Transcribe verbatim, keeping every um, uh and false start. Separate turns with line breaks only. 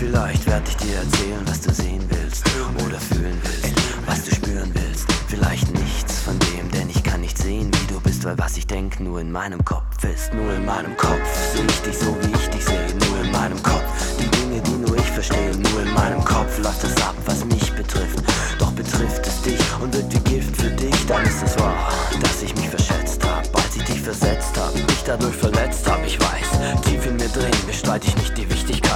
Vielleicht werd ich dir erzählen, was du sehen willst oder fühlen willst, was du spüren willst. Vielleicht nichts von dem, denn ich kann nicht sehen, wie du bist, weil was ich denk nur in meinem Kopf ist. Nur in meinem Kopf seh ich dich so, wie ich dich sehe. Nur in meinem Kopf die Dinge, die nur ich verstehe. Nur in meinem Kopf läuft es ab, was mich betrifft. Doch betrifft es dich und wird wie Gift für dich, dann ist es wahr, dass ich mich verschätzt hab, als ich dich versetzt hab, dich dadurch verletzt hab. Ich weiß, tief in mir drin bestreite ich nicht die